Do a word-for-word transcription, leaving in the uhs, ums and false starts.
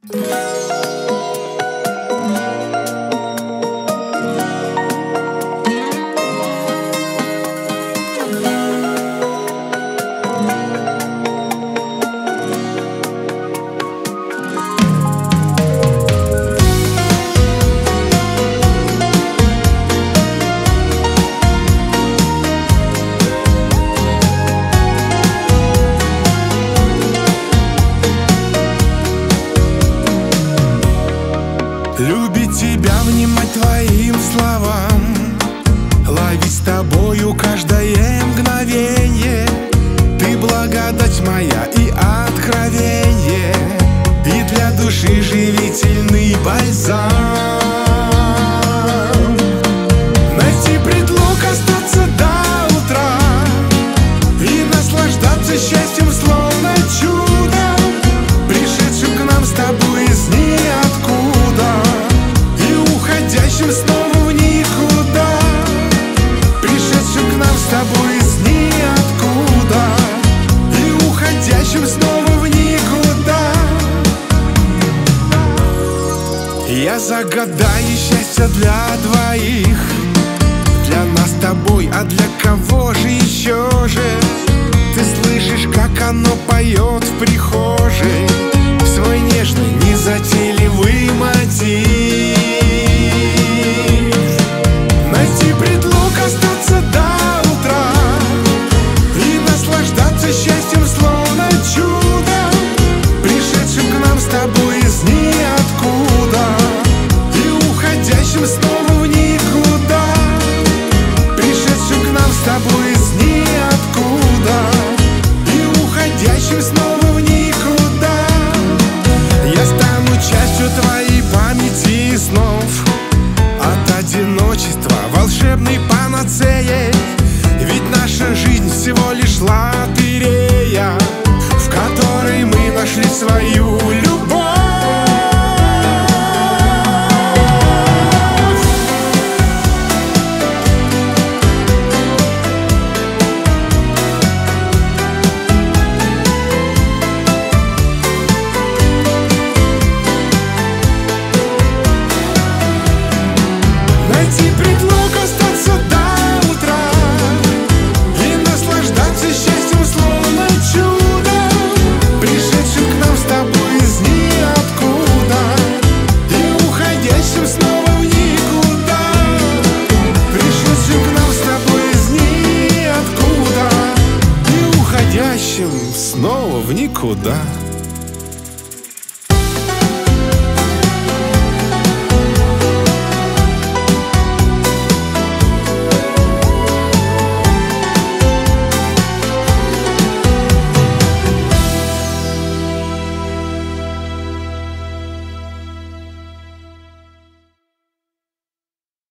Любить тебя, внимать твоим словам, ловить с тобою каждое мгновенье. Ты благодать моя и откровенье, и для души живительный бальзам. Найти предлог остаться до утра и наслаждаться счастьем, словно чудом, пришедшим к нам с тобой из ниоткуда и уходящим снова в никуда, пришедшим к нам с тобой из ниоткуда и уходящим снова в никуда. Я загадаю счастье для двоих, для нас с тобой, а для кого же еще же? Ты слышишь, как оно поет в прихожей свой нежный, незатейливый мотив. Найти предлог остаться до утра и наслаждаться счастьем, словно чудом, пришедшим к нам с тобой из ниоткуда и уходящим снова в никуда, пришедшим к нам с тобой из ниоткуда и уходящим снова в никуда. Я стану частью твоей